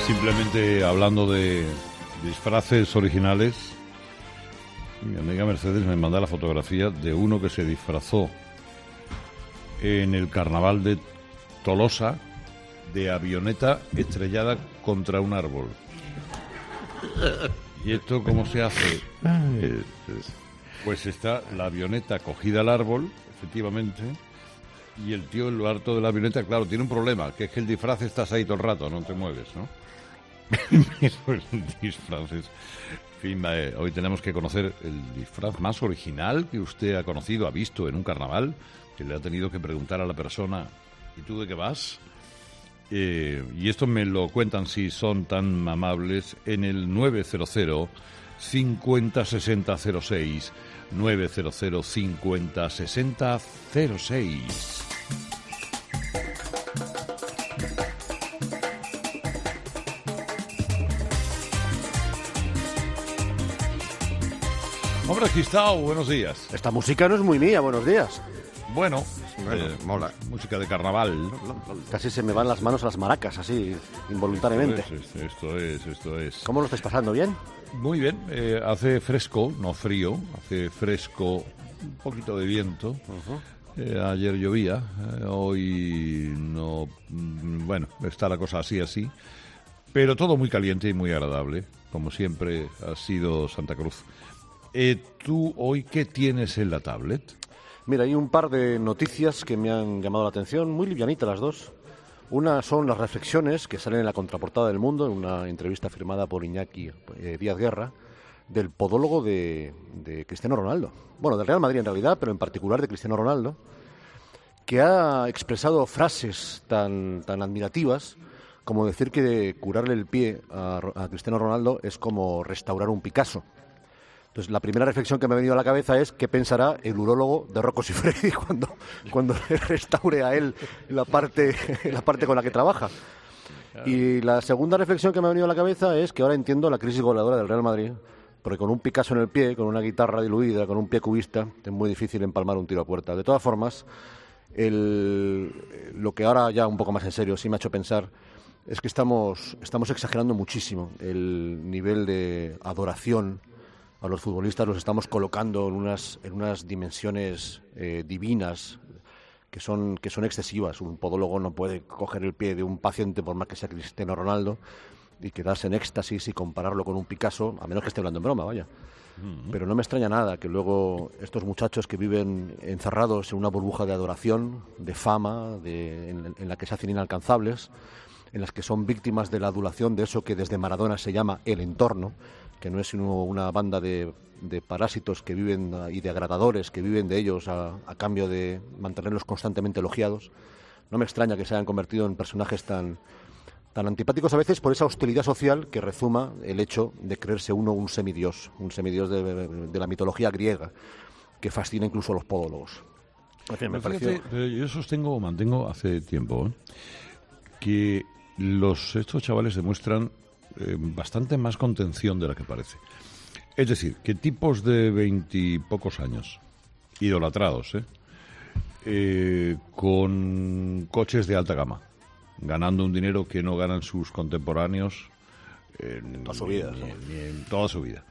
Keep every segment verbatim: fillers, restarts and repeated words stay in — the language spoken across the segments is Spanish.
Simplemente hablando de disfraces originales, mi amiga Mercedes me manda la fotografía de uno que se disfrazó en el carnaval de Tolosa de avioneta estrellada contra un árbol. ¿Y esto cómo se hace? Eh, pues está la avioneta cogida al árbol, efectivamente, y el tío en lo alto de la avioneta, claro, tiene un problema, que es que el disfraz estás ahí todo el rato, no te mueves, ¿no? Pues disfraces. En fin, eh, hoy tenemos que conocer el disfraz más original que usted ha conocido, ha visto en un carnaval, que le ha tenido que preguntar a la persona, ¿y tú de qué vas? Eh, y esto me lo cuentan, si son tan amables, en el nueve cero cero, cincuenta, sesenta, cero seis, nueve cero cero, cincuenta, sesenta, cero seis. Hombre, Gistao, buenos días. Esta música no es muy mía, buenos días. Bueno, bueno eh, mola. Música de carnaval. Casi se me van las manos a las maracas, así, involuntariamente. Esto es, esto es, esto es. ¿Cómo lo estáis pasando? ¿Bien? Muy bien, eh, hace fresco, no frío, hace fresco, un poquito de viento. Uh-huh. Eh, ayer llovía, eh, hoy no, bueno, está la cosa así, así. Pero todo muy caliente y muy agradable, como siempre ha sido Santa Cruz. Eh, ¿Tú hoy qué tienes en la tablet? Mira, hay un par de noticias que me han llamado la atención, muy livianitas las dos. Una son las reflexiones que salen en la contraportada del Mundo, en una entrevista firmada por Iñaki eh, Díaz Guerra, del podólogo de, de Cristiano Ronaldo. Bueno, del Real Madrid en realidad, pero en particular de Cristiano Ronaldo, que ha expresado frases tan, tan admirativas como decir que curarle el pie a, a Cristiano Ronaldo es como restaurar un Picasso. Entonces, la primera reflexión que me ha venido a la cabeza es qué pensará el urólogo de Rocco Siffredi cuando, cuando le restaure a él la parte, la parte con la que trabaja. Y la segunda reflexión que me ha venido a la cabeza es que ahora entiendo la crisis goleadora del Real Madrid, porque con un Picasso en el pie, con una guitarra diluida, con un pie cubista, es muy difícil empalmar un tiro a puerta. De todas formas, el, lo que ahora ya un poco más en serio sí me ha hecho pensar es que estamos, estamos exagerando muchísimo el nivel de adoración a los futbolistas, los estamos colocando en unas, en unas dimensiones eh, divinas que son, que son excesivas. Un podólogo no puede coger el pie de un paciente, por más que sea Cristiano Ronaldo, y quedarse en éxtasis y compararlo con un Picasso, a menos que esté hablando en broma, vaya. Uh-huh. Pero no me extraña nada que luego estos muchachos que viven encerrados en una burbuja de adoración, de fama, de, en, en la que se hacen inalcanzables, en las que son víctimas de la adulación de eso que desde Maradona se llama el entorno, que no es sino una banda de, de parásitos que viven y de agradadores que viven de ellos a, a cambio de mantenerlos constantemente elogiados. No me extraña que se hayan convertido en personajes tan, tan antipáticos a veces por esa hostilidad social que rezuma el hecho de creerse uno un semidios, un semidios de, de, de la mitología griega, que fascina incluso a los podólogos. En fin, me pareció... Yo sostengo o mantengo hace tiempo ¿eh? que los estos chavales demuestran Eh, bastante más contención de la que parece. Es decir, que tipos de veintipocos años, idolatrados, ¿eh? Eh, con coches de alta gama, ganando un dinero que no ganan sus contemporáneos eh, toda su vida, ni, ni en toda su vida.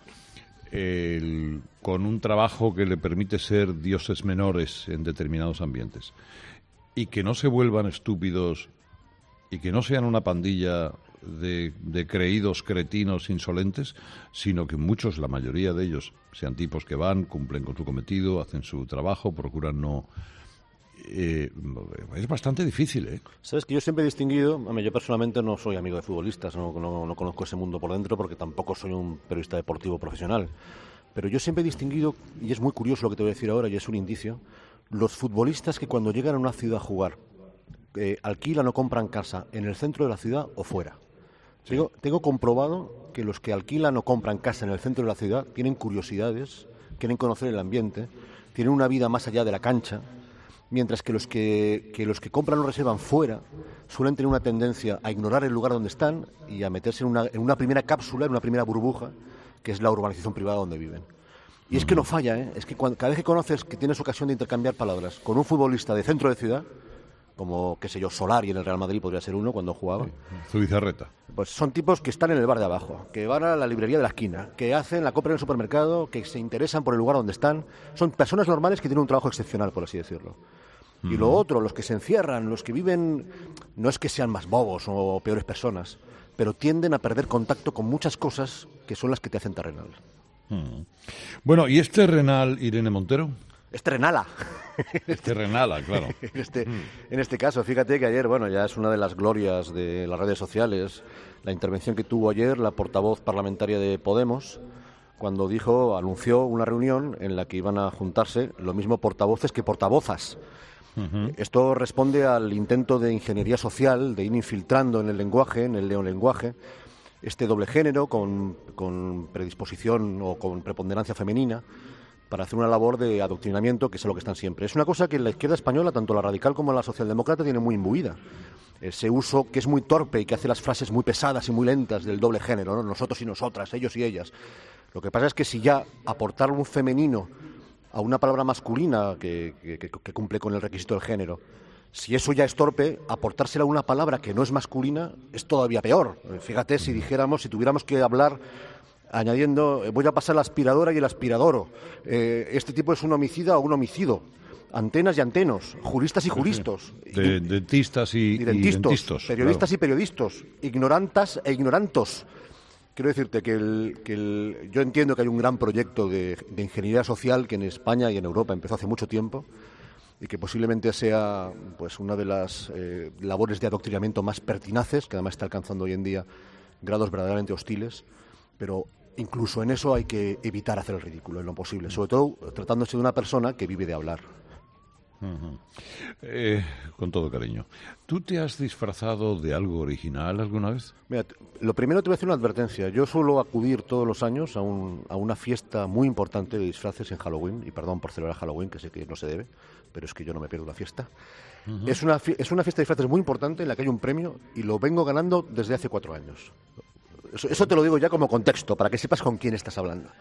El, con un trabajo que le permite ser dioses menores en determinados ambientes. Y que no se vuelvan estúpidos y que no sean una pandilla De, de creídos cretinos insolentes, sino que muchos, la mayoría de ellos, sean tipos que van, cumplen con su cometido, hacen su trabajo, procuran no... Eh, es bastante difícil, ¿eh? Sabes que yo siempre he distinguido, a mí, yo personalmente no soy amigo de futbolistas, no, no, no conozco ese mundo por dentro porque tampoco soy un periodista deportivo profesional, pero yo siempre he distinguido, y es muy curioso lo que te voy a decir ahora y es un indicio, los futbolistas que cuando llegan a una ciudad a jugar eh, alquilan o compran casa en el centro de la ciudad o fuera. Sí. Tengo, tengo comprobado que los que alquilan o compran casa en el centro de la ciudad tienen curiosidades, quieren conocer el ambiente, tienen una vida más allá de la cancha, mientras que los que, que los que compran o reservan fuera suelen tener una tendencia a ignorar el lugar donde están y a meterse en una, en una primera cápsula, en una primera burbuja, que es la urbanización privada donde viven. Y es que no falla, ¿eh? Es que cuando, cada vez que conoces, que tienes ocasión de intercambiar palabras con un futbolista de centro de ciudad, como, qué sé yo, Solari en el Real Madrid podría ser uno cuando jugaba. Sí, Zubizarreta. Pues son tipos que están en el bar de abajo, que van a la librería de la esquina, que hacen la compra en el supermercado, que se interesan por el lugar donde están. Son personas normales que tienen un trabajo excepcional, por así decirlo. Y lo otro, los que se encierran, los que viven, no es que sean más bobos o peores personas, pero tienden a perder contacto con muchas cosas que son las que te hacen terrenal. Mm. Bueno, ¿y es terrenal Irene Montero? Es terrenala. Es terrenala, claro. en, este, mm. en este caso, fíjate que ayer, bueno, ya es una de las glorias de las redes sociales, la intervención que tuvo ayer la portavoz parlamentaria de Podemos, cuando dijo, anunció una reunión en la que iban a juntarse lo mismo portavoces que portavozas. Uh-huh. Esto responde al intento de ingeniería social, de ir infiltrando en el lenguaje, en el neolenguaje, este doble género con, con predisposición o con preponderancia femenina para hacer una labor de adoctrinamiento, que es a lo que están siempre. Es una cosa que la izquierda española, tanto la radical como la socialdemócrata, tiene muy imbuida. Ese uso que es muy torpe y que hace las frases muy pesadas y muy lentas del doble género, ¿no? Nosotros y nosotras, ellos y ellas. Lo que pasa es que si ya aportar un femenino a una palabra masculina que, que, que cumple con el requisito del género, si eso ya es torpe, aportársela a una palabra que no es masculina es todavía peor. Fíjate, si dijéramos, si tuviéramos que hablar añadiendo, voy a pasar la aspiradora y el aspiradoro, eh, este tipo es un homicida o un homicido, antenas y antenos, juristas y juristos, de, dentistas y, y, dentistos, y dentistos, periodistas claro. y periodistas, ignorantas e ignorantos. Quiero decirte que, el, que el, yo entiendo que hay un gran proyecto de, de ingeniería social que en España y en Europa empezó hace mucho tiempo y que posiblemente sea pues una de las eh, labores de adoctrinamiento más pertinaces, que además está alcanzando hoy en día grados verdaderamente hostiles, pero incluso en eso hay que evitar hacer el ridículo en lo posible, sobre todo tratándose de una persona que vive de hablar. Uh-huh. Eh, con todo cariño. ¿Tú te has disfrazado de algo original alguna vez? Mira, lo primero te voy a hacer una advertencia. Yo suelo acudir todos los años a, un, a una fiesta muy importante de disfraces en Halloween, y perdón por celebrar Halloween, que sé que no se debe, pero es que yo no me pierdo la fiesta. Uh-huh. Es una, es una fiesta de disfraces muy importante en la que hay un premio y lo vengo ganando desde hace cuatro años. Eso, eso te lo digo ya como contexto, para que sepas con quién estás hablando.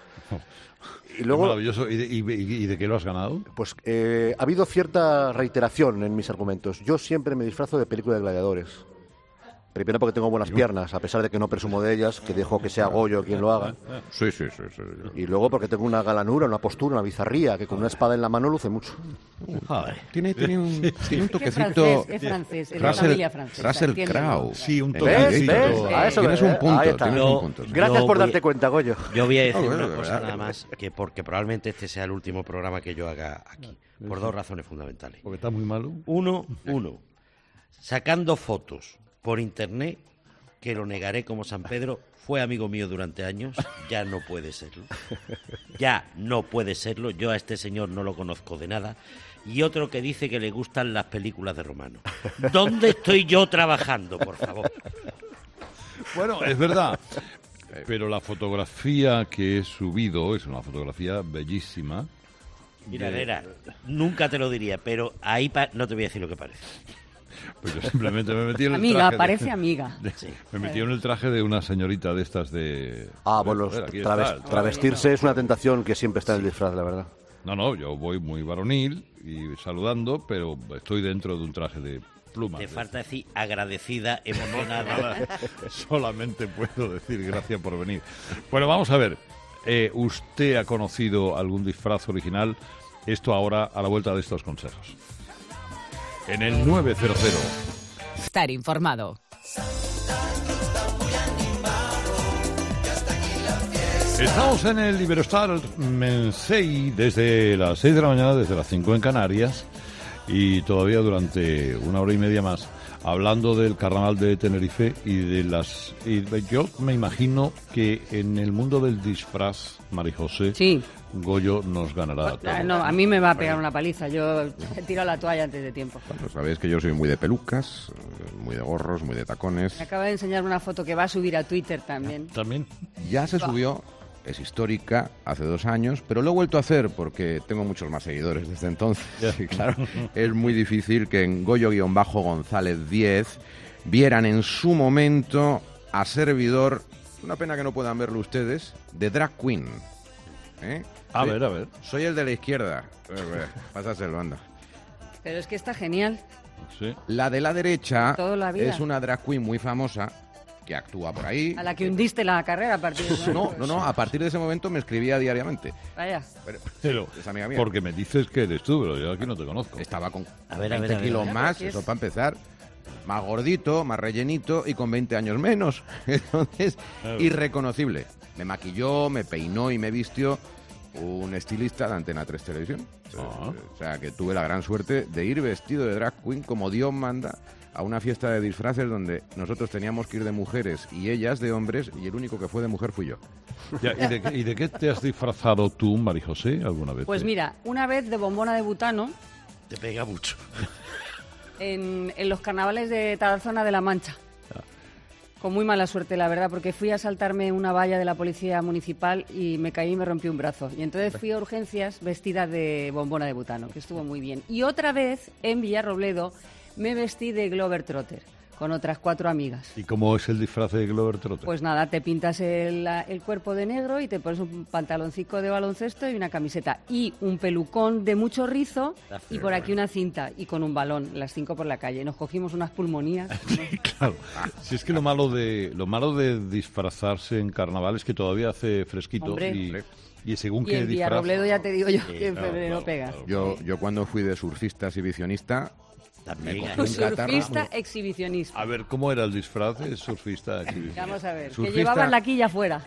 Y luego, maravilloso. ¿Y de, y, ¿Y de qué lo has ganado? Pues eh, ha habido cierta reiteración en mis argumentos. Yo siempre me disfrazo de película de gladiadores. Primero porque tengo buenas piernas, a pesar de que no presumo de ellas, que dejo que sea Goyo quien lo haga. Sí, sí, sí, sí. Y luego porque tengo una galanura, una postura, una bizarría, que con una espada en la mano luce mucho. Joder. Tiene, tiene, un, tiene un toquecito... Es francés, es de familia francesa. Russell Crowe. Sí, un toquecito. ¿Ves? ¿Ves? A eso tienes un punto, tienes Yo- un punto. Gracias Yo por voy- darte cuenta, Goyo. Yo voy a decir Ah, bueno, una de cosa verdad. nada más, que porque probablemente este sea el último programa que yo haga aquí, por dos razones fundamentales. Porque está muy malo. Uno, uno, sacando fotos por internet, que lo negaré como San Pedro, fue amigo mío durante años, ya no puede serlo. Ya no puede serlo, yo a este señor no lo conozco de nada. Y otro que dice que le gustan las películas de Romano. ¿Dónde estoy yo trabajando, por favor? Bueno, es verdad. Pero la fotografía que he subido es una fotografía bellísima. Mira, de- Herrera, nunca te lo diría, pero ahí pa- no te voy a decir lo que parece. Pues yo simplemente me metí en el Amiga, traje de- parece amiga. de- Sí. Me metí en el traje de una señorita de estas de... Ah, A ver, bueno, a ver, aquí traves- está, el traje. travestirse es una tentación que siempre está en el disfraz, la verdad. No, no, yo voy muy varonil y saludando, pero estoy dentro de un traje de plumas. Te de- falta decir agradecida, emocionada. Solamente puedo decir gracias por venir. Bueno, vamos a ver. Eh, ¿Usted ha conocido algún disfraz original? Esto ahora a la vuelta de estos consejos. En el nueve cero cero. Estar informado. Estamos en el Iberostar Mensei desde las seis de la mañana, desde las cinco en Canarias, y todavía durante una hora y media más, hablando del carnaval de Tenerife y de las... Y yo me imagino que en el mundo del disfraz, María José, Sí. Goyo nos ganará. todo. Ah, no, a mí me va a pegar una paliza. Yo he tirado la toalla antes de tiempo. Bueno, sabéis que yo soy muy de pelucas, eh, muy de gorros, muy de tacones. Me acaba de enseñar una foto que va a subir a Twitter también. También. Ya se subió, es histórica, hace dos años, pero lo he vuelto a hacer porque tengo muchos más seguidores desde entonces. Ya. Y claro, es muy difícil que en Goyo-González diez vieran en su momento a servidor, una pena que no puedan verlo ustedes, de drag queen. ¿Eh? A Soy- ver, a ver. Soy el de la izquierda. A ver, a ver, pásaselo, anda. Pero es que está genial. Sí. La de la derecha Toda la vida. es una drag queen muy famosa que actúa por ahí. A la que hundiste la carrera a partir de ese No, momento. no, no, a partir de ese momento me escribía diariamente. Vaya. Pero, Pero, es amiga mía. porque me dices que eres tú, pero yo aquí no te conozco. Estaba con A ver, a ver, veinte a ver, kilos a ver. más, ¿Qué es? eso para empezar. Más gordito, más rellenito y con veinte años menos. Entonces, Claro. irreconocible. Me maquilló, me peinó y me vistió un estilista de Antena tres Televisión. Ah. O sea, que tuve la gran suerte de ir vestido de drag queen como Dios manda a una fiesta de disfraces donde nosotros teníamos que ir de mujeres y ellas de hombres y el único que fue de mujer fui yo. Ya, ¿y, de, qué- y de qué te has disfrazado tú, Mari José, alguna vez? Pues mira, una vez de bombona de butano Te pega mucho. en, en los carnavales de Tarazona de la Mancha. Con muy mala suerte, la verdad, porque fui a saltarme una valla de la policía municipal y me caí y me rompí un brazo. Y entonces fui a urgencias vestida de bombona de butano, que estuvo muy bien. Y otra vez, en Villarrobledo, me vestí de Globetrotter, con otras cuatro amigas. ¿Y cómo es el disfraz de Glover Trotter? Pues nada, te pintas el, la- el cuerpo de negro y te pones un pantaloncito de baloncesto y una camiseta. Y un pelucón de mucho rizo y por aquí una cinta y con un balón, las cinco por la calle. Nos cogimos unas pulmonías. Claro. Si es que lo malo de lo malo de disfrazarse en carnaval es que todavía hace fresquito Hombre. y, y según Y qué en disfraz. Villarrobledo ya te digo yo Sí, que en claro, febrero claro, pega. claro. Yo, yo cuando fui de surfista exhibicionista, También. Me hay- cogí un catarro. Surfista exhibicionista. A ver, ¿cómo era el disfraz de surfista? Vamos a ver, que Surfista- llevaban la quilla afuera.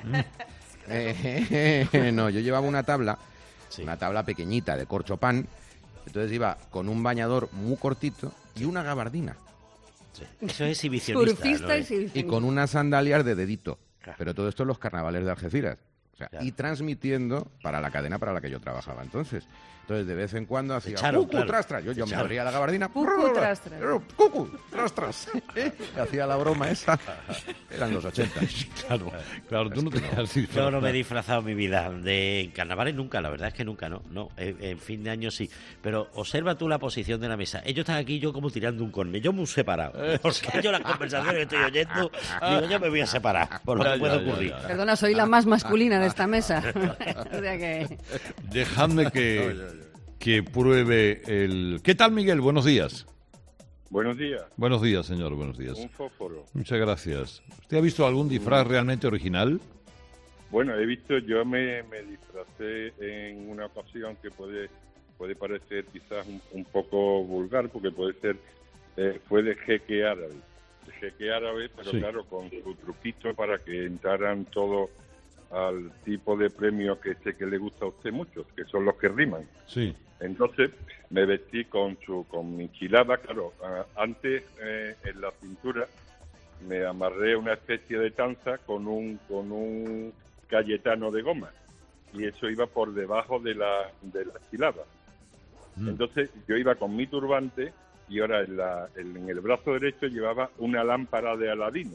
Eh, no, yo llevaba una tabla, Sí. una tabla pequeñita de corcho pan, entonces iba con un bañador muy cortito y una gabardina Sí. Eso es exhibicionista. Surfista ¿no? exhibicionista. y con unas sandalias de dedito. Claro. Pero todo esto en los carnavales de Algeciras. O sea, Claro. y transmitiendo para la cadena para la que yo trabajaba entonces. Entonces, de vez en cuando hacía echaron, cucu, claro. tras, tras. Yo, yo me Echaron. abría la gabardina. Cucu, tras, tras. Cucu, tras, tras. Hacía la broma esa. Eran los ochenta. Claro, claro, tú no te has Yo disfrazado. no me he disfrazado en mi vida de en carnavales nunca, la verdad es que nunca, no, no, en, en fin de año sí, pero observa tú la posición de la mesa, ellos están aquí, yo como tirando un corne, yo muy separado, porque yo las conversaciones que estoy oyendo, digo, yo me voy a separar, por lo Ya, que puede ya, ya, ocurrir. ya. Perdona, soy la más masculina de esta mesa. O sea que... Dejadme que, que pruebe el... ¿Qué tal, Miguel? Buenos días. Buenos días, Buenos días, señor, buenos días. un fósforo. Muchas gracias. ¿Usted ha visto algún disfraz realmente original? Bueno, he visto, yo me, me disfracé en una ocasión que puede puede parecer quizás un, un poco vulgar, porque puede ser, eh, fue de jeque árabe. De jeque árabe, pero Sí. claro, con su truquito para que entraran todos al tipo de premio que sé que le gusta a usted mucho, que son los que riman. Sí. Entonces me vestí con su con mi chilaba, claro, a- antes eh, en la cintura me amarré una especie de tanza con un con un cayetano de goma y eso iba por debajo de la de la chilaba. Mm. Entonces yo iba con mi turbante y ahora en, la, en, en el brazo derecho llevaba una lámpara de Aladino.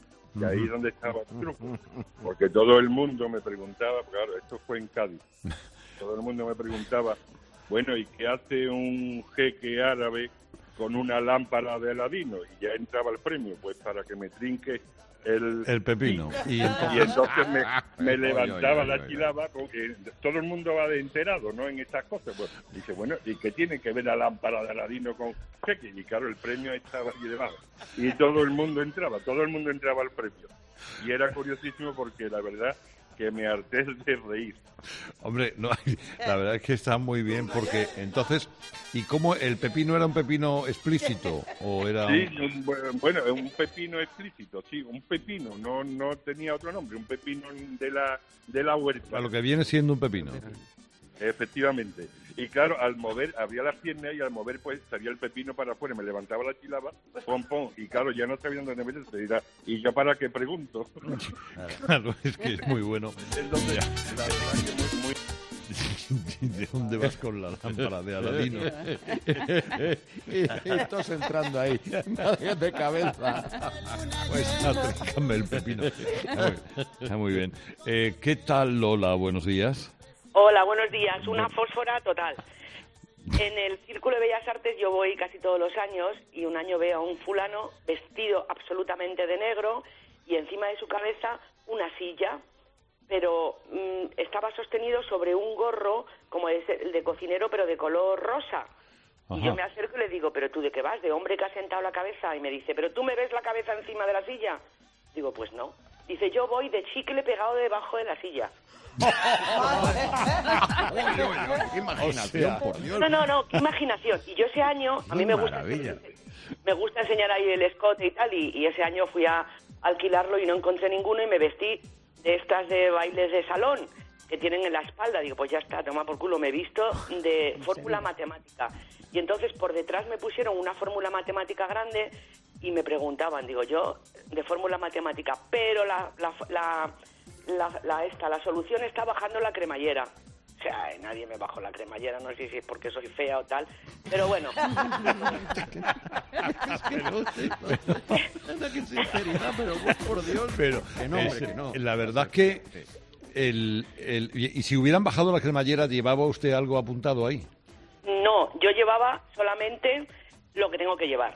Y ahí es donde estaba el truco. Porque todo el mundo me preguntaba, claro, esto fue en Cádiz, todo el mundo me preguntaba, bueno, ¿y qué hace un jeque árabe con una lámpara de Aladino? Y ya entraba el premio, pues para que me trinque el... El pepino. Y Y entonces, entonces me, me Oy, levantaba oy, oy, la oy, oy. chilaba, porque todo el mundo va de enterado, ¿no? En estas cosas. Pues dice, bueno, ¿y qué tiene que ver la lámpara de Aladino con jeque? Y claro, el premio estaba allí debajo. Y todo el mundo entraba, todo el mundo entraba al premio. Y era curiosísimo porque la verdad que me harté de reír. hombre, no, la verdad es que está muy bien porque entonces, ¿y cómo el pepino era un pepino explícito o era Sí, un- un bu- bueno, un pepino explícito, sí, un pepino, no no tenía otro nombre, un pepino de la de la huerta. a lo que viene siendo un pepino? Efectivamente. Y claro, al mover, abría las piernas y al mover, pues salía el pepino para afuera, me levantaba la chilaba, pom, pom, y claro, ya no sabían dónde meterse. Dirá, ¿y yo para qué pregunto? Claro, es que es muy bueno. Entonces, la verdad que muy, muy- ¿De dónde vas con la lámpara de Aladino? Estás entrando ahí, de cabeza. Pues atrícame el pepino. Está muy, está muy bien. Eh, ¿Qué tal, Lola? Buenos días. Hola, buenos días. Una fósfora total. En el Círculo de Bellas Artes yo voy casi todos los años y un año veo a un fulano vestido absolutamente de negro y encima de su cabeza una silla, pero mmm, estaba sostenido sobre un gorro como es el de cocinero pero de color rosa. Y yo me acerco y le digo, ¿pero tú de qué vas? ¿De hombre que ha sentado la cabeza? Y me dice, ¿pero tú me ves la cabeza encima de la silla? Digo, pues no. Dice, yo voy de chicle pegado debajo de la silla. ¡Qué imaginación, por Dios! No, no, no, qué imaginación. Y yo ese año, a mí me gusta, me gusta enseñar ahí el escote y tal, y, y ese año fui a alquilarlo y no encontré ninguno y me vestí de estas de bailes de salón que tienen en la espalda. Digo, pues ya está, toma por culo, me he visto de fórmula matemática. Y entonces por detrás me pusieron una fórmula matemática grande y me preguntaban, digo, yo de fórmula matemática, pero la, la, la, la, la, esta, la solución está bajando la cremallera. O sea, nadie me bajó la cremallera, no sé si es porque soy fea o tal, pero bueno. ¡Qué sinceridad, pero por Dios! Pero que no, hombre, es, que no. La verdad que... El, el, y si hubieran bajado la cremallera, ¿llevaba usted algo apuntado ahí? No, yo llevaba solamente lo que tengo que llevar.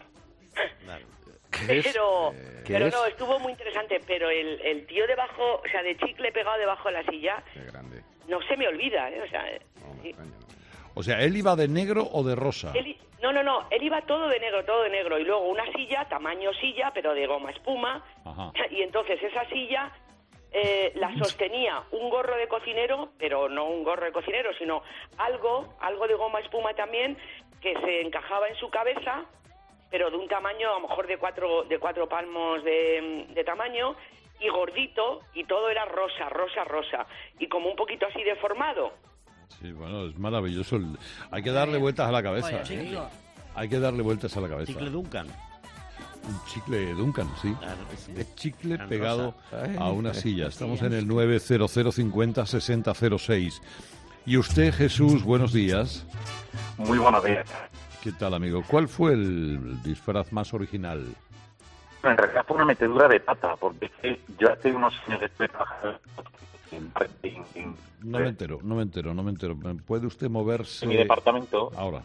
Pero, pero no, estuvo muy interesante. Pero el, el tío debajo, o sea, de chicle pegado debajo de la silla, Qué grande. no se me olvida, ¿eh? O sea, No, sí. extraña, no. O sea, ¿él iba de negro o de rosa? Él, no, no, no, él iba todo de negro, todo de negro. Y luego una silla, tamaño silla, pero de goma espuma. Ajá. Y entonces esa silla... Eh, la sostenía un gorro de cocinero, pero no un gorro de cocinero, sino algo, algo de goma espuma también, que se encajaba en su cabeza, pero de un tamaño a lo mejor de cuatro, de cuatro palmos de, de tamaño, y gordito, y todo era rosa, rosa, rosa, y como un poquito así deformado. Sí, bueno, es maravilloso. El- Hay que darle vueltas a la cabeza. Oye, ¿eh? chicle. Hay que darle vueltas a la cabeza. Chicle Duncan. Un chicle Duncan, sí. Claro. De chicle Tan pegado rosa. a una silla. Estamos en el nueve cero cero cincuenta sesenta cero seis. Y usted, Jesús, buenos días. Muy buenos días. ¿Qué tal, amigo? ¿Cuál fue el disfraz más original? En realidad fue una metedura de pata, porque es que yo hace unos años estuve trabajando en, en- en- No me entero, no me entero, no me entero. ¿Puede usted moverse? en mi departamento. Ahora.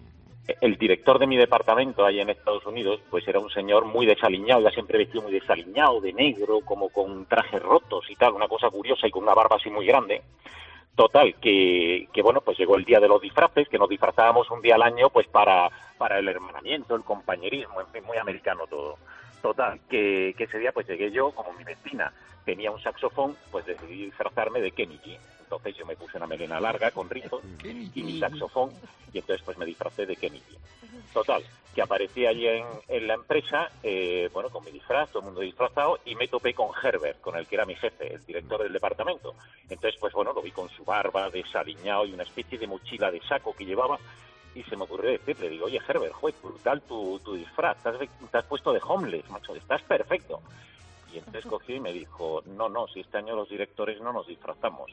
El director de mi departamento, allá en Estados Unidos, pues era un señor muy desaliñado, ya siempre vestido muy desaliñado, de negro, como con trajes rotos y tal, una cosa curiosa y con una barba así muy grande. Total, que, que bueno, pues llegó el día de los disfraces, que nos disfrazábamos un día al año pues para, para el hermanamiento, el compañerismo, en fin, muy americano todo. Total, que, que ese día pues llegué yo, como mi vecina tenía un saxofón, pues decidí disfrazarme de Kenny G. Entonces yo me puse una melena larga con rizos y mi saxofón, y entonces pues me disfracé de Kenny G. Total, que aparecí allí en, en la empresa, eh, bueno, con mi disfraz, todo el mundo disfrazado, y me topé con Herbert, con el que era mi jefe, el director del departamento. Entonces, pues bueno, lo vi con su barba, desaliñado y una especie de mochila de saco que llevaba, y se me ocurrió decirle, digo, oye, Herbert, joder, brutal tu, tu disfraz, te has, te has puesto de homeless, macho, estás perfecto. Y entonces cogió y me dijo, no, no, si este año los directores no nos disfrazamos.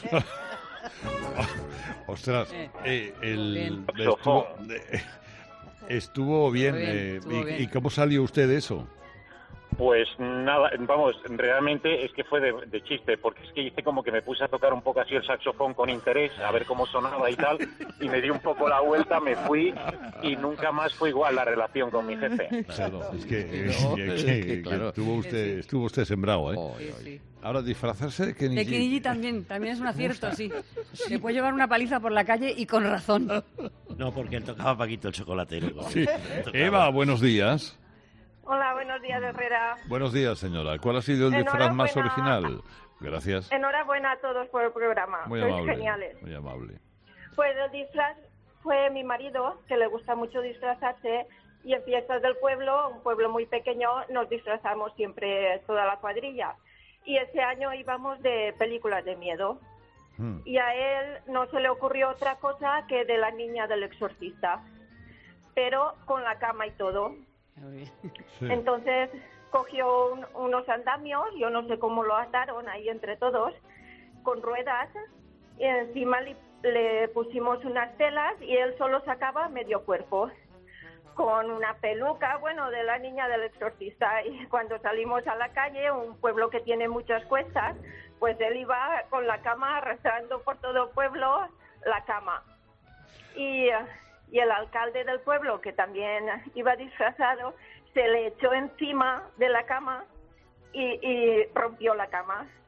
Ostras, Eh, eh, el, bien. estuvo, eh, estuvo bien. Muy bien, eh, estuvo y, bien. ¿Y cómo salió usted de eso? Pues nada, vamos, realmente es que fue de, de chiste, porque es que hice como que me puse a tocar un poco así el saxofón con interés, a ver cómo sonaba y tal, y me di un poco la vuelta, me fui, y nunca más fue igual la relación con mi jefe. Claro, es que, eh, No, que- es que- que, que claro. estuvo usted, estuvo usted sembrado, ¿eh? Oh, Sí, oh, sí. Ahora, disfrazarse de Kenny De G. Kenny G también, también es un acierto, sí. Se puede llevar una paliza por la calle y con razón. No, porque él tocaba Paquito el chocolatero. Sí. Tocaba. Eva, buenos días. Hola, buenos días, Herrera. Buenos días, señora. ¿Cuál ha sido el disfraz más Enhorabuena. original? Gracias. Enhorabuena a todos por el programa. Muy Sois amable. geniales. Muy amable. Pues el disfraz fue mi marido, que le gusta mucho disfrazarse, y en fiestas del pueblo, un pueblo muy pequeño, nos disfrazamos siempre toda la cuadrilla. Y ese año íbamos de películas de miedo. Hmm. Y a él no se le ocurrió otra cosa que de la niña del exorcista, pero con la cama y todo. Sí. Entonces cogió un- unos andamios, yo no sé cómo lo ataron ahí entre todos, con ruedas, y encima le, le pusimos unas telas y él solo sacaba medio cuerpo, con una peluca, bueno, de la niña del exorcista. Y cuando salimos a la calle, un pueblo que tiene muchas cuestas, pues él iba con la cama arrastrando por todo el pueblo la cama. Y, eh, y el alcalde del pueblo, que también iba disfrazado, se le echó encima de la cama y, y rompió la cama.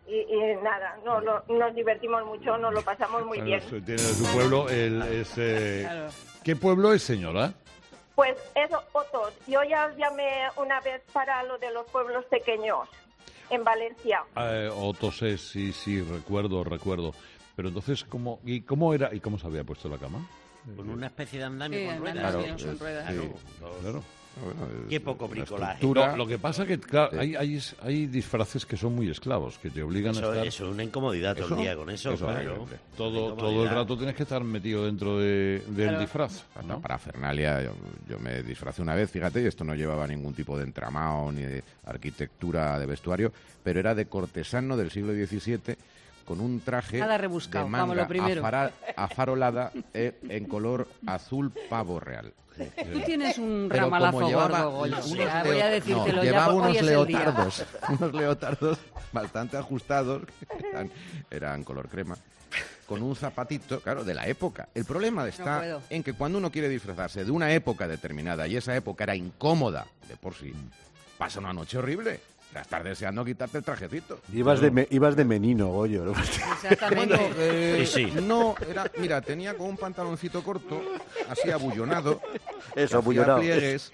y, y nada, no, lo, nos divertimos mucho, nos lo pasamos muy bien. Tiene de su pueblo el... Ese... Claro. ¿Qué pueblo es, señora? Pues eso, Otos. Yo ya os llamé una vez para lo de los pueblos pequeños, en Valencia. Eh, Otos es, sí, sí, recuerdo, recuerdo. Pero entonces, ¿cómo, y cómo era y cómo se había puesto la cama? Con una especie de andamio Sí, con ruedas. andamios con ruedas. Claro, Claro. Bueno, Qué es poco una bricolaje. estructura. Lo, lo que pasa que, claro, Sí. hay, hay, hay disfraces que son muy esclavos, que te obligan Eso, a estar... eso es una incomodidad todo Eso- el día con eso, eso claro. horrible. Todo, Una todo el incomodidad. rato tienes que estar metido dentro de, del Claro. disfraz, La ¿no? parafernalia, yo, yo me disfracé una vez, fíjate, y esto no llevaba ningún tipo de entramado ni de arquitectura de vestuario, pero era de cortesano del siglo diecisiete con un traje Nada rebuscado, de vamos, manga lo primero. afara- afarolada eh, en color azul pavo real. Tú tienes un Pero ramalazo como llevaba gordo, Goyo. unos Ya, leo- voy a no, decírtelo ya, llevaba porque hoy unos es el día. leotardos, unos leotardos bastante ajustados, que eran, eran color crema, con un zapatito, claro, de la época. El problema está puedo. en que cuando uno quiere disfrazarse de una época determinada y esa época era incómoda de por sí, pasa una noche horrible. Ya estás deseando quitarte el trajecito. Ibas de, me- ibas de menino, Goyo. Exactamente. Bueno, eh, Sí, sí. no, era, mira, tenía con un pantaloncito corto, así abullonado, Eso, que hacía abullonado. pliegues,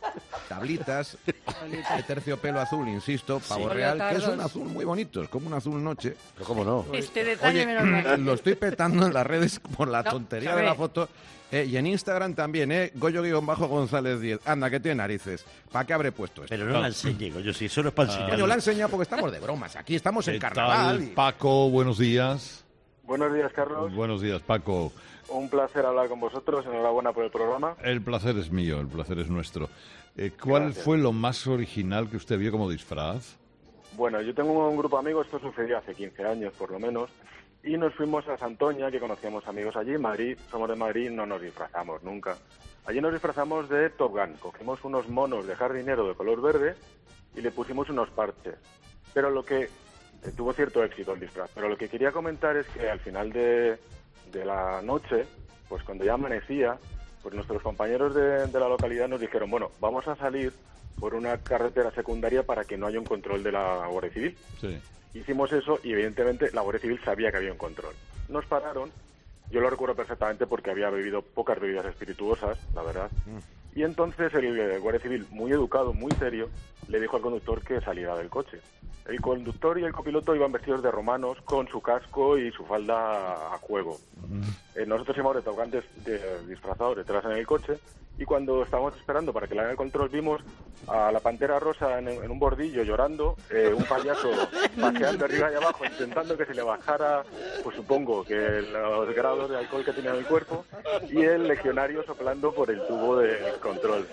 tablitas, de terciopelo azul, insisto, pavo Sí. real, que es un Leotardos. azul muy bonito, es como un azul noche. Pero cómo no. Este detalle Oye, menos mal. lo estoy petando en las redes por la No, tontería sabe. de la foto. eh, y en Instagram también, ¿eh? Goyo-González diez. Anda, que tiene narices. ¿Para qué habré puesto esto? Pero no la enseñe, yo sí, eso no es para enseñar. Coño, la he enseñado porque estamos de bromas. Aquí estamos en ¿Qué carnaval. tal, y- Paco? Buenos días. Buenos días, Carlos. Buenos días, Paco. Un placer hablar con vosotros. Enhorabuena por el programa. El placer es mío, el placer es nuestro. Eh, ¿Cuál Gracias. fue lo más original que usted vio como disfraz? Bueno, yo tengo un grupo de amigos, esto sucedió hace quince años por lo menos, y nos fuimos a Santoña, que conocíamos amigos allí, Madrid, somos de Madrid, no nos disfrazamos nunca. Allí nos disfrazamos de Top Gun, cogimos unos monos de jardinero de color verde y le pusimos unos parches. Pero lo que eh, tuvo cierto éxito el disfraz, pero lo que quería comentar es que al final de, de la noche, pues cuando ya amanecía, pues nuestros compañeros de, de la localidad nos dijeron, bueno, vamos a salir por una carretera secundaria para que no haya un control de la Guardia Civil. Sí. Hicimos eso y evidentemente la Guardia Civil sabía que había un control. Nos pararon, yo lo recuerdo perfectamente porque había bebido pocas bebidas espirituosas, la verdad. Y entonces el, eh, Guardia Civil, muy educado, muy serio, le dijo al conductor que saliera del coche. El conductor y el copiloto iban vestidos de romanos con su casco y su falda a juego. Eh, nosotros íbamos de tocantes de, disfrazados detrás en el coche y cuando estábamos esperando para que le haga el control vimos a la Pantera Rosa en, en un bordillo llorando, eh, un payaso paseando arriba y abajo intentando que se le bajara, pues supongo que los grados de alcohol que tenía en el cuerpo y el legionario soplando por el tubo del control.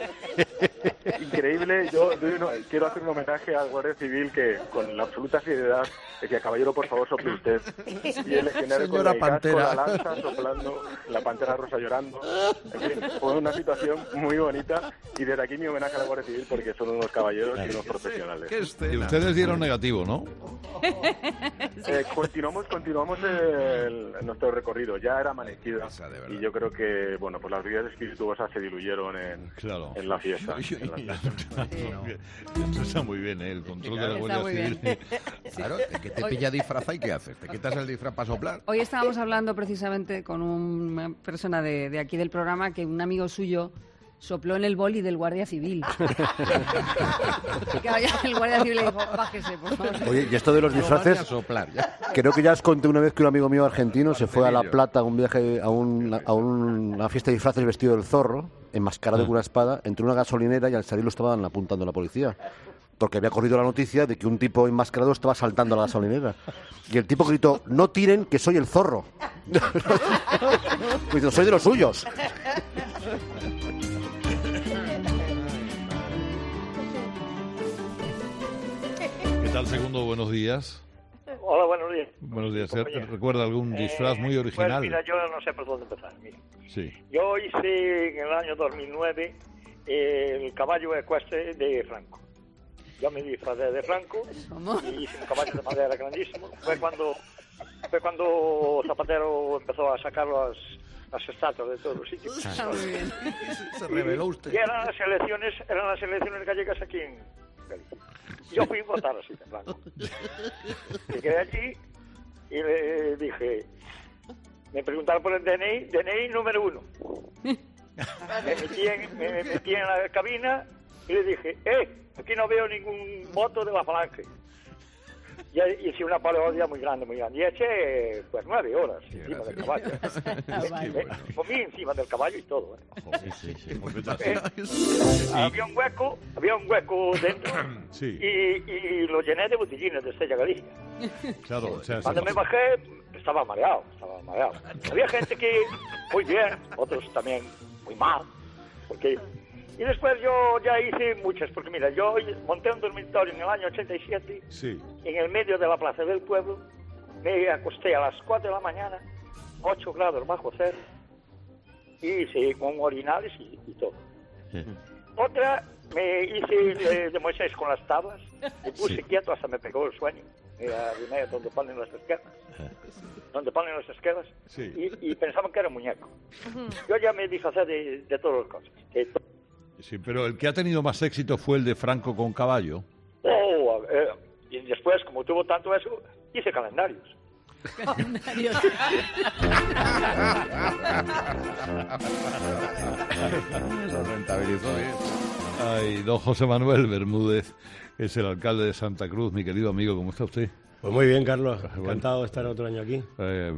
Increíble, yo doy uno- quiero hacer un homenaje al Guardia Civil que con la absoluta seriedad decía, caballero, por favor, sople usted. Y el legionario con Señora el casco, Pantera. la lanza, soplando, la Pantera Rosa llorando. En fin, fue una situación muy bonita y desde aquí mi homenaje a la Guardia Civil porque son unos caballeros y unos profesionales. ¿Qué Y escena? ustedes dieron negativo, ¿no? Eh, continuamos continuamos el- nuestro recorrido, ya era amanecida Esa, de verdad. y yo creo que bueno pues las bebidas espirituosas se diluyeron en, Claro. en la fiesta. en la fiesta. Esto está muy bien, ¿eh? El control de la Está Guardia muy Civil. bien. Claro, de que te pilla disfraza y ¿qué haces? ¿Te quitas el disfraz para soplar? Hoy estábamos hablando precisamente con una persona de, de aquí del programa que un amigo suyo sopló en el boli del Guardia Civil. Que vaya, el Guardia Civil le dijo, bájese, por favor. Oye, y esto de los No van ni a disfraces, soplar, ya. creo que ya os conté una vez que un amigo mío argentino se fue a La Plata a un viaje, a, un, a un- una fiesta de disfraces vestido del zorro, enmascarado con una espada, entró en una gasolinera y al salir lo estaban apuntando a la policía. Porque había corrido la noticia de que un tipo enmascarado estaba saltando a la gasolinera. Y el tipo gritó, no tiren que soy el zorro. Pues yo soy de los suyos. ¿Qué tal, segundo? Buenos días. Hola, buenos días. Buenos días. Compañero. ¿Recuerda algún disfraz muy Eh, original? Pues mira, yo no sé por dónde empezar. Mira. Sí. Yo hice en el año dos mil nueve eh, el caballo ecuestre de Franco. Yo me disfrazé de Franco ¿Cómo? y hice un caballo de madera grandísimo. Fue cuando fue cuando Zapatero empezó a sacar las, las estatuas de todos los sitios. Está muy bien. Se reveló usted. Y eran las elecciones, eran las elecciones gallegas aquí en Galicia. Yo fui a votar así de Franco. Llegué allí y le dije, me preguntaron por el D N I, D N I número uno. Me metí en, me metí en la cabina y le dije, eh, aquí no veo ningún voto de la Falange. Y hice una parodia muy grande, muy grande. Y eché, pues, nueve horas sí, encima gracias. del caballo. me, me, me comí encima del caballo y todo. ¿eh? Sí, sí, sí. Eh, había un hueco, había un hueco dentro sí. y, y lo llené de botellines de Estella Galicia. Claro, o sea, Cuando sí. me bajé, estaba mareado, estaba mareado. Había gente que muy bien, otros también muy mal, porque... Y después yo ya hice muchas, porque mira, yo monté un dormitorio en el año ochenta y siete, sí. en el medio de la plaza del pueblo, me acosté a las cuatro de la mañana, ocho grados bajo cero, y hice con orinales y, y todo. Sí. Otra, me hice de, de Moisés con las tablas, me puse sí. quieto hasta me pegó el sueño, me arrimé donde ponen las esquelas, donde ponen las esquelas, sí. y, y pensaban que era muñeco. Yo ya me disfracé de, de todas las cosas. De to Sí, pero el que ha tenido más éxito fue el de Franco con caballo. Oh, eh, y después, como tuvo tanto eso, hice calendarios. Calendarios. Lo rentabilizó bien. Ay, don José Manuel Bermúdez, es el alcalde de Santa Cruz. Mi querido amigo, ¿cómo está usted? Pues muy bien, Carlos. Encantado de estar otro año aquí. Eh,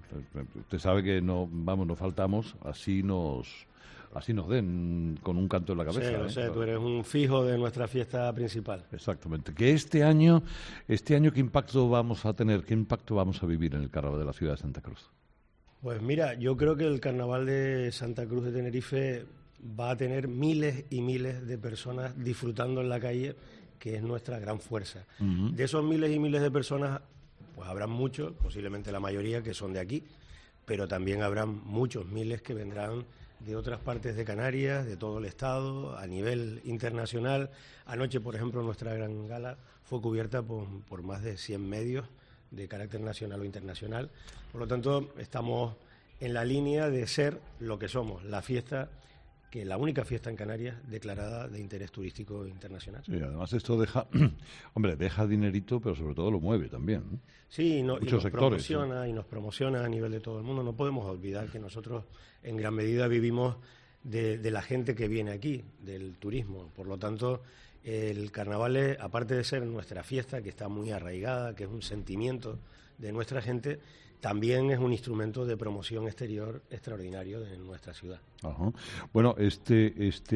usted sabe que no, vamos, no faltamos, así nos... Así nos den con un canto en la cabeza. Sí, lo ¿eh? sé, tú eres un fijo de nuestra fiesta principal. Exactamente. Que este año, este año, ¿qué impacto vamos a tener? ¿Qué impacto vamos a vivir en el carnaval de la ciudad de Santa Cruz? Pues mira, yo creo que el carnaval de Santa Cruz de Tenerife va a tener miles y miles de personas disfrutando en la calle, que es nuestra gran fuerza. Uh-huh. De esos miles y miles de personas, pues habrán muchos, posiblemente la mayoría, que son de aquí, pero también habrán muchos miles que vendrán de otras partes de Canarias, de todo el Estado, a nivel internacional. Anoche, por ejemplo, nuestra gran gala fue cubierta por, por más de cien medios de carácter nacional o internacional. Por lo tanto, estamos en la línea de ser lo que somos, la fiesta, que la única fiesta en Canarias declarada de interés turístico internacional. Sí, además esto deja, hombre, deja dinerito, pero sobre todo lo mueve también, ¿no? Sí, y, no, Muchos y nos sectores, promociona, ¿sí? y nos promociona a nivel de todo el mundo. No podemos olvidar que nosotros en gran medida vivimos de, de la gente que viene aquí, del turismo. Por lo tanto, el carnaval es, aparte de ser nuestra fiesta, que está muy arraigada, que es un sentimiento de nuestra gente, también es un instrumento de promoción exterior extraordinario de nuestra ciudad. Ajá. Bueno, este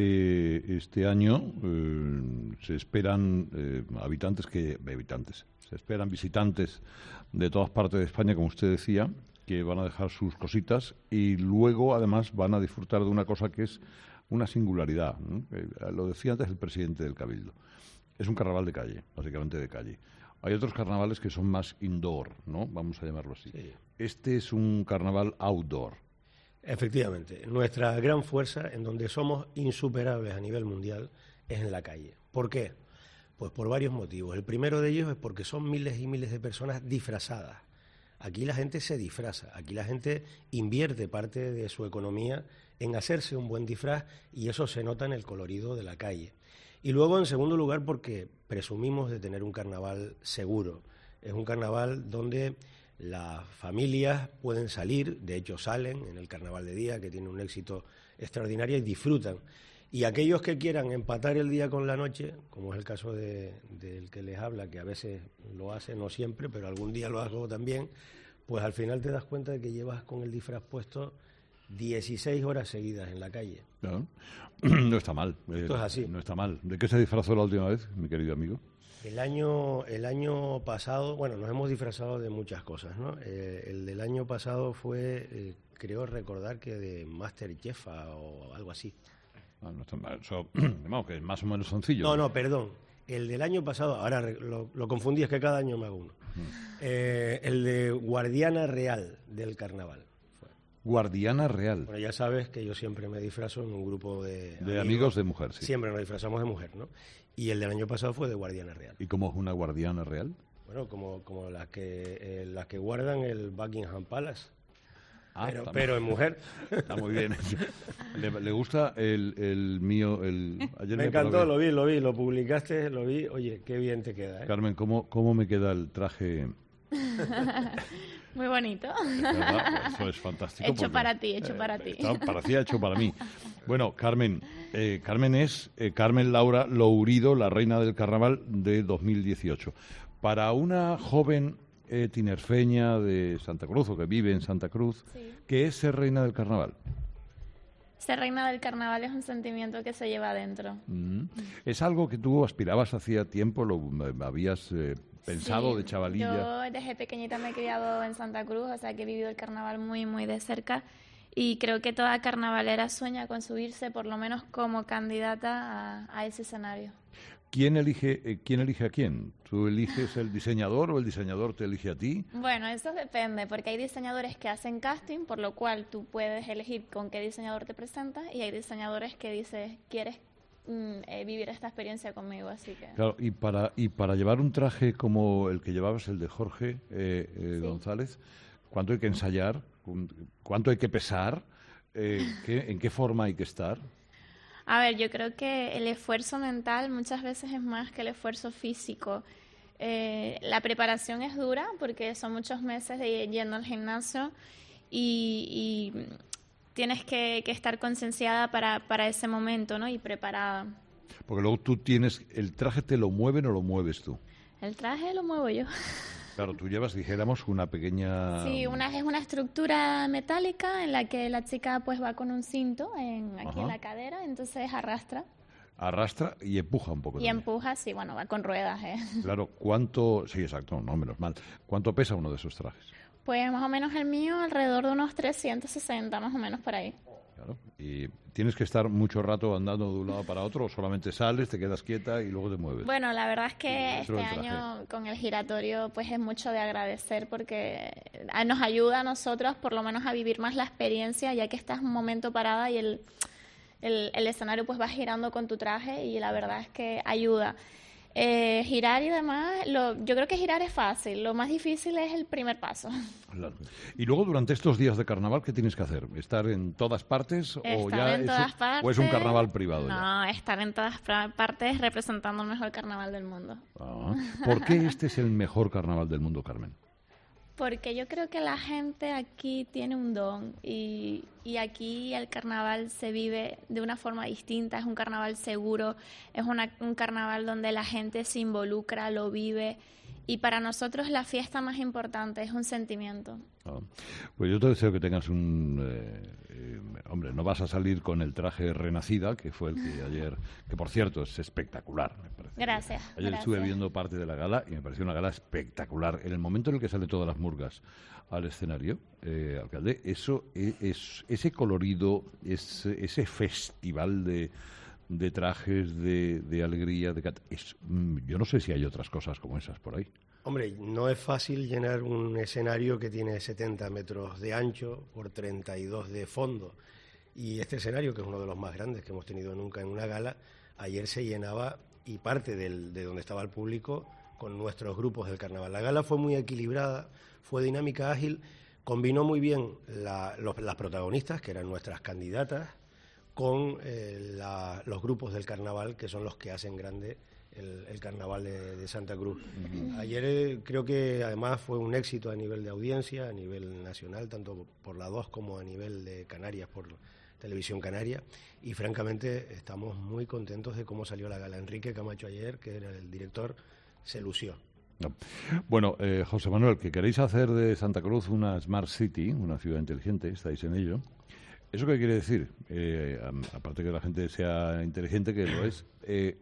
este este año eh, se esperan eh, habitantes que habitantes, se esperan visitantes de todas partes de España, como usted decía, que van a dejar sus cositas y luego además van a disfrutar de una cosa que es una singularidad, ¿no? Eh, lo decía antes el presidente del Cabildo. Es un carnaval de calle, básicamente de calle. Hay otros carnavales que son más indoor, ¿no? Vamos a llamarlo así. Sí. Este es un carnaval outdoor. Efectivamente. Nuestra gran fuerza, en donde somos insuperables a nivel mundial, es en la calle. ¿Por qué? Pues por varios motivos. El primero de ellos es porque son miles y miles de personas disfrazadas. Aquí la gente se disfraza, aquí la gente invierte parte de su economía en hacerse un buen disfraz y eso se nota en el colorido de la calle. Y luego, en segundo lugar, porque presumimos de tener un carnaval seguro. Es un carnaval donde las familias pueden salir, de hecho salen en el carnaval de día, que tiene un éxito extraordinario, y disfrutan. Y aquellos que quieran empatar el día con la noche, como es el caso de, del que les habla, que a veces lo hace, no siempre, pero algún día lo hago también, pues al final te das cuenta de que llevas con el disfraz puesto dieciséis horas seguidas en la calle. No, no está mal. Esto eh, es así. No está mal. ¿De qué se disfrazó la última vez, mi querido amigo? El año, el año pasado, bueno, nos hemos disfrazado de muchas cosas, ¿no? Eh, el del año pasado fue, eh, creo recordar que de Masterchef o algo así. Ah, no está mal. So, vamos, que es más o menos sencillo. No, no, perdón. El del año pasado, ahora lo, lo confundí, es que cada año me hago uno. Mm. Eh, el de Guardiana Real del Carnaval. Guardiana Real. Bueno, ya sabes que yo siempre me disfrazo en un grupo de, de amigos, amigos de mujer, sí. Siempre nos disfrazamos de mujer, ¿no? Y el del año pasado fue de Guardiana Real. ¿Y cómo es una Guardiana Real? Bueno, como, como las que eh, las que guardan el Buckingham Palace. Ah, pero, está pero muy- en mujer. Está muy bien. ¿Le, le gusta el, el mío? El, ayer Me encantó, probé. lo vi, lo vi, lo publicaste, lo vi. Oye, qué bien te queda, ¿eh? Carmen, ¿cómo, ¿cómo me queda el traje? Muy bonito. ¿Verdad? Eso es fantástico. Hecho porque, para ti, hecho eh, para ti. está- parecía hecho para mí. Bueno, Carmen, eh, Carmen es eh, Carmen Laura Lourido, la reina del carnaval de dos mil dieciocho. Para una joven eh, tinerfeña de Santa Cruz, o que vive en Santa Cruz, Sí. ¿qué es ser reina del carnaval? Ser reina del carnaval es un sentimiento que se lleva adentro. Mm. ¿Es algo que tú aspirabas hacía tiempo? ¿Lo eh, habías eh, pensado Sí, de chavalilla? Yo desde pequeñita me he criado en Santa Cruz, o sea que he vivido el carnaval muy, muy de cerca. Y creo que toda carnavalera sueña con subirse, por lo menos como candidata, a, a ese escenario. ¿Quién elige, eh, ¿Quién elige a quién? ¿Tú eliges el diseñador o el diseñador te elige a ti? Bueno, eso depende, porque hay diseñadores que hacen casting, por lo cual tú puedes elegir con qué diseñador te presentas, y hay diseñadores que dices, quieres mm, eh, vivir esta experiencia conmigo, así que... Claro, y para, y para llevar un traje como el que llevabas, el de Jorge eh, eh, Sí. González, ¿cuánto hay que ensayar? ¿Cuánto hay que pesar? Eh, ¿qué- ¿En qué forma hay que estar? A ver, yo creo que el esfuerzo mental muchas veces es más que el esfuerzo físico. Eh, la preparación es dura porque son muchos meses de yendo al gimnasio y, y tienes que, que estar concienciada para, para ese momento, ¿no? Y preparada. Porque luego tú tienes, ¿el traje te lo mueven o lo mueves tú? El traje lo muevo yo. Claro, tú llevas, dijéramos, una pequeña... Sí, una es una estructura metálica en la que la chica pues va con un cinto en, aquí Ajá. en la cadera, entonces arrastra Arrastra y empuja un poco. y también. empuja, sí, bueno, va con ruedas, ¿eh? Claro, ¿cuánto...? Sí, exacto, no, menos mal. ¿Cuánto pesa uno de esos trajes? Pues más o menos el mío alrededor de unos trescientos sesenta, más o menos por ahí. Claro. ¿Y tienes que estar mucho rato andando de un lado para otro o solamente sales, te quedas quieta y luego te mueves? Bueno, la verdad es que Dentro este del traje. año con el giratorio pues es mucho de agradecer porque a- nos ayuda a nosotros por lo menos a vivir más la experiencia, ya que estás un momento parada y el, el, el escenario pues va girando con tu traje y la verdad es que ayuda. Eh, girar y demás, lo, yo creo que girar es fácil, lo más difícil es el primer paso. Claro. Y luego, durante estos días de carnaval, ¿qué tienes que hacer? ¿Estar en todas partes o Estar ya en es, todas un, partes. o es un carnaval privado? ya? No, estar en todas pra- partes representando el mejor carnaval del mundo. Ah. ¿Por qué este es el mejor carnaval del mundo, Carmen? Porque yo creo que la gente aquí tiene un don y, y aquí el carnaval se vive de una forma distinta, es un carnaval seguro, es una- un carnaval donde la gente se involucra, lo vive y para nosotros la fiesta más importante es un sentimiento. Ah. Pues yo te deseo que tengas un... eh, eh, hombre, no vas a salir con el traje Renacida, que fue el que ayer... Que, por cierto, es espectacular, me parece. Gracias. Ayer gracias. estuve viendo parte de la gala y me pareció una gala espectacular. En el momento en el que salen todas las murgas al escenario, eh, alcalde, eso es, es- ese colorido, ese, ese festival de, de trajes, de, de alegría, de cat- es, mm, yo no sé si hay otras cosas como esas por ahí. Hombre, no es fácil llenar un escenario que tiene setenta metros de ancho por treinta y dos de fondo. Y este escenario, que es uno de los más grandes que hemos tenido nunca en una gala, ayer se llenaba y parte del, de donde estaba el público con nuestros grupos del carnaval. La gala fue muy equilibrada, fue dinámica, ágil, combinó muy bien la- los- las protagonistas, que eran nuestras candidatas, con eh, la- los grupos del carnaval, que son los que hacen grande el, el carnaval de, de Santa Cruz. Ayer eh, creo que además fue un éxito a nivel de audiencia, a nivel nacional, tanto por la dos como a nivel de Canarias, por Televisión Canaria, y francamente estamos muy contentos de cómo salió la gala. Enrique Camacho ayer, que era el director, se lució. No. Bueno, eh, José Manuel, que queréis hacer de Santa Cruz una Smart City, una ciudad inteligente, estáis en ello. ¿Eso qué quiere decir? Eh, am- aparte que la gente sea inteligente, que lo es, eh,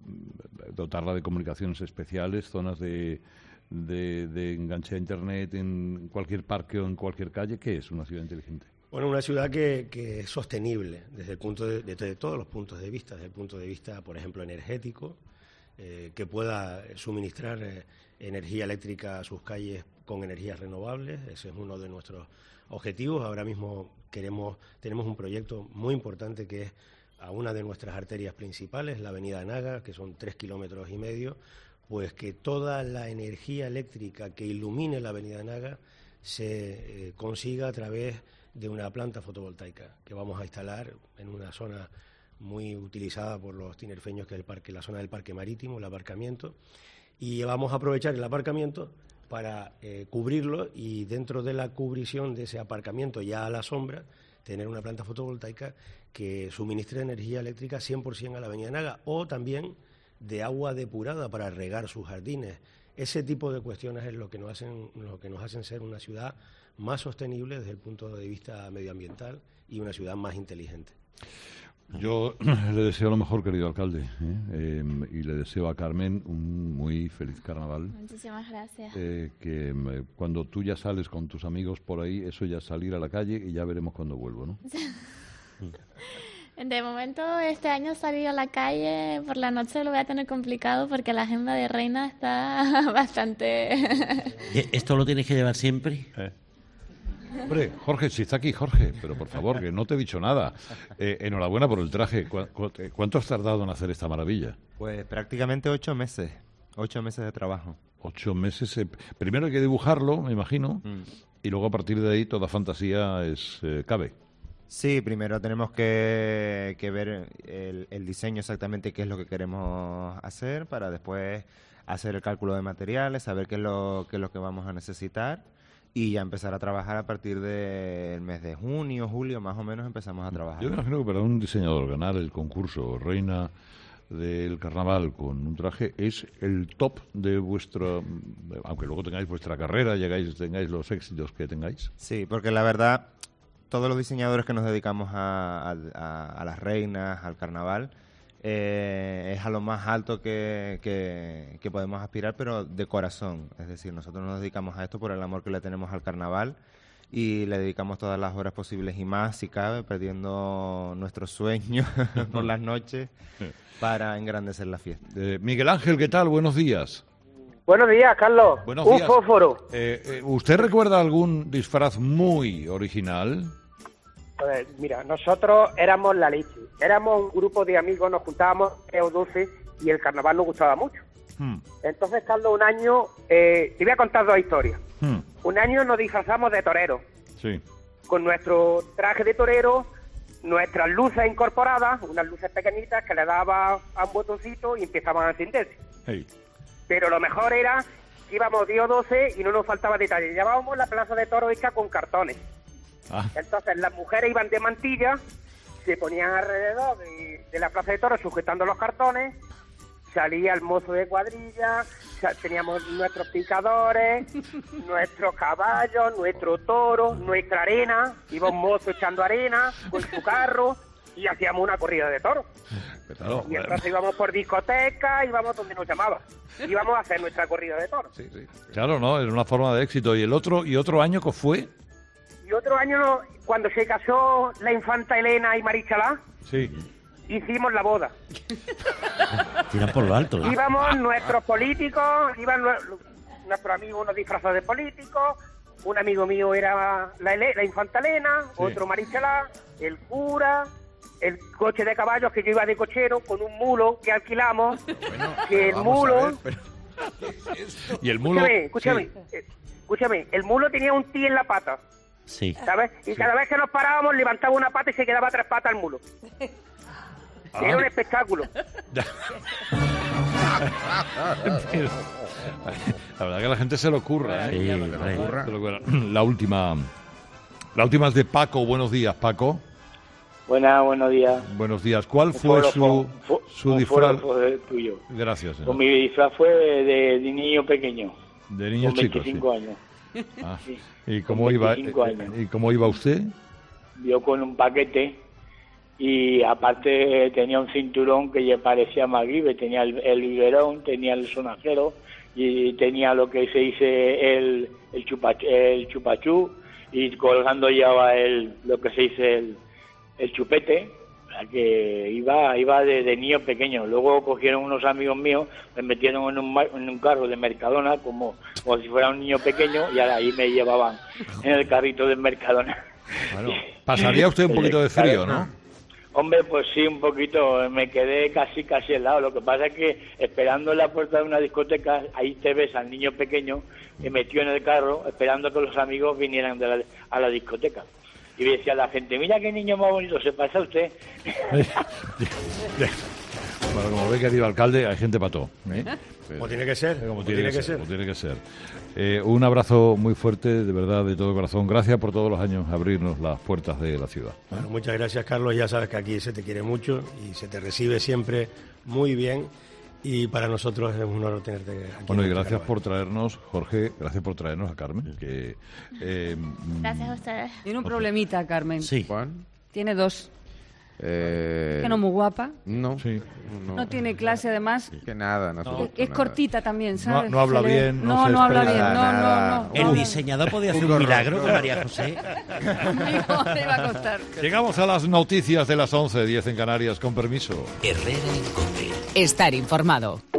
dotarla de comunicaciones especiales, zonas de, de, de enganche a Internet en cualquier parque o en cualquier calle. ¿Qué es una ciudad inteligente? Bueno, una ciudad que, que es sostenible desde el punto de, desde todos los puntos de vista, desde el punto de vista, por ejemplo, energético, eh, que pueda suministrar eh, energía eléctrica a sus calles con energías renovables. Ese es uno de nuestros objetivos. Ahora mismo queremos, tenemos un proyecto muy importante que es a una de nuestras arterias principales, la avenida Naga, que son tres kilómetros y medio, pues que toda la energía eléctrica que ilumine la avenida Naga se eh, consiga a través de una planta fotovoltaica que vamos a instalar en una zona muy utilizada por los tinerfeños, que es el parque, la zona del parque marítimo, el aparcamiento, y vamos a aprovechar el aparcamiento para eh, cubrirlo, y dentro de la cubrición de ese aparcamiento, ya a la sombra, tener una planta fotovoltaica que suministre energía eléctrica cien por ciento a la Avenida Naga, o también de agua depurada para regar sus jardines. Ese tipo de cuestiones es lo que nos hacen, lo que nos hacen ser una ciudad más sostenible desde el punto de vista medioambiental y una ciudad más inteligente. Yo le deseo lo mejor, querido alcalde, ¿eh? Eh, y le deseo a Carmen un muy feliz carnaval. Muchísimas gracias. Eh, que eh, cuando tú ya sales con tus amigos por ahí, eso ya es salir a la calle y ya veremos cuando vuelvo, ¿no? De momento, este año salir a la calle por la noche lo voy a tener complicado porque la agenda de Reina está bastante... ¿Esto lo tienes que llevar siempre? Eh. Hombre, Jorge, si está aquí Jorge, pero por favor, que no te he dicho nada. Eh, enhorabuena por el traje. ¿Cu cu ¿Cuánto has tardado en hacer esta maravilla? Pues prácticamente ocho meses, ocho meses de trabajo. Ocho meses. Eh, primero hay que dibujarlo, me imagino, Mm. y luego a partir de ahí toda fantasía es eh, cabe. Sí, primero tenemos que, que ver el, el diseño exactamente, qué es lo que queremos hacer, para después hacer el cálculo de materiales, saber qué es lo, qué es lo que vamos a necesitar, y ya empezar a trabajar a partir del mes de junio, julio, más o menos empezamos a trabajar. Yo me imagino que para un diseñador ganar el concurso Reina del Carnaval con un traje es el top de vuestro, aunque luego tengáis vuestra carrera, llegáis, tengáis los éxitos que tengáis. Sí, porque la verdad, todos los diseñadores que nos dedicamos a, a, a las reinas, al carnaval, eh, es a lo más alto que, que, que podemos aspirar, pero de corazón. Es decir, nosotros nos dedicamos a esto por el amor que le tenemos al carnaval, y le dedicamos todas las horas posibles y más, si cabe, perdiendo nuestros sueños por las noches para engrandecer la fiesta. Eh, Miguel Ángel, ¿qué tal? Buenos días. Buenos días, Carlos. Buenos Un días. fósforo. Eh, eh, ¿Usted recuerda algún disfraz muy original? Pues mira, nosotros éramos la leche. Éramos un grupo de amigos, nos juntábamos E O doce y el carnaval nos gustaba mucho. Hmm. Entonces, Carlos, un año, eh, te voy a contar dos historias. Hmm. Un año nos disfrazamos de toreros, Sí. con nuestro traje de torero, nuestras luces incorporadas, unas luces pequeñitas que le daba a un botoncito y empezaban a encenderse. Hey. Pero lo mejor era que íbamos de O doce y no nos faltaba detalle. Llevábamos la plaza de toros hecha con cartones. Ah. Entonces las mujeres iban de mantilla, se ponían alrededor de, de la plaza de toros sujetando los cartones, salía el mozo de cuadrilla, sa- teníamos nuestros picadores, nuestros caballos, nuestro toro, nuestra arena, iba un mozo echando arena con su carro y hacíamos una corrida de toros. Claro, Y entonces íbamos por discotecas, íbamos donde nos llamaba. Íbamos a hacer nuestra corrida de toros. claro, ¿no? Es una forma de éxito. ¿Y el otro y otro año que fue? Y otro año, cuando se casó la infanta Elena y Marichalá, Sí. hicimos la boda. Tiran por lo alto. ¿no? Íbamos nuestros políticos, iban nue- nuestros amigos unos disfrazados de políticos, un amigo mío era la, Ele- la infanta Elena, Sí. otro Marichalá, el cura, el coche de caballos que yo iba de cochero con un mulo que alquilamos, que el vamos a mulo... ver, pero- Y el mulo... Escúchame, escúchame, sí. eh, escúchame, el mulo tenía un ti en la pata, Sí. ¿sabes? Y cada vez que nos parábamos levantaba una pata y se quedaba tres patas al mulo. Ah. Era un espectáculo. Pero, la verdad que la gente se lo ocurra, ¿eh? Sí, Se lo hombre. ocurra. Se lo ocurra. La última... La última es de Paco. Buenos días, Paco. Buenas, buenos días. Buenos días. ¿Cuál Un fue foro- su, fo- su un disfraz? foro fue tuyo. Gracias, Pues señor. mi disfraz fue de, de niño pequeño. De niño con chico, veinticinco sí. años. Ah, Sí. ¿Y Con cómo iba? veinticinco eh, años. ¿Y cómo iba usted? Yo con un paquete y aparte tenía un cinturón que ya parecía MacGyver. Tenía el, el biberón, tenía el sonajero y tenía lo que se dice el, el, chupa, el chupachú, y colgando llevaba el, lo que se dice el, el chupete. O sea que iba iba de, de niño pequeño. Luego cogieron unos amigos míos, me metieron en un, ma- en un carro de Mercadona como, como si fuera un niño pequeño, y ahí me llevaban en el carrito de Mercadona. Bueno, pasaría usted un poquito de frío, ¿no? Hombre, pues sí, un poquito, me quedé casi casi helado. Lo que pasa es que esperando en la puerta de una discoteca, ahí te ves al niño pequeño y metió en el carro esperando que los amigos vinieran de la, a la discoteca. Y decía a la gente, mira qué niño más bonito, se pasa usted. Bueno, como ve, querido alcalde, hay gente para todo, ¿eh? Como tiene que ser, Como como tiene, tiene que que ser, ser. como tiene que ser. Eh, un abrazo muy fuerte, de verdad, de todo corazón. Gracias por todos los años abrirnos las puertas de la ciudad. Bueno, muchas gracias, Carlos. Ya sabes que aquí se te quiere mucho y se te recibe siempre muy bien. Y para nosotros es un honor tenerte aquí. Bueno, y en este gracias carnaval. por traernos, Jorge, gracias por traernos a Carmen, que... eh, Gracias a ustedes. Tiene un problemita, Carmen. Sí. Tiene dos. Eh, Que no muy guapa. No. Sí. No tiene clase, además. Que nada, no, Es, es cortita también, ¿sabes? no habla Se le- bien, no No, se no habla expresa. bien. No, Nada. no, no. El no. diseñador podía hacer Un un gorro. milagro con María José. No, le iba a costar. Llegamos a las noticias de las once, diez en Canarias, con permiso. Estar informado.